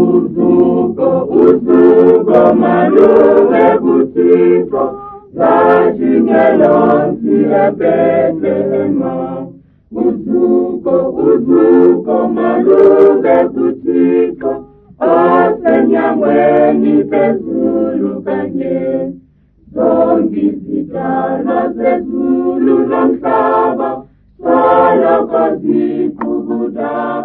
Uzuko malume kutiko, Zashingelonsi eBethlehema. Uzuko malume kutiko, Osenyamweni pezulu kanye. Zonke izitshalo zezulu lomhlaba, soloko zikhukhutha.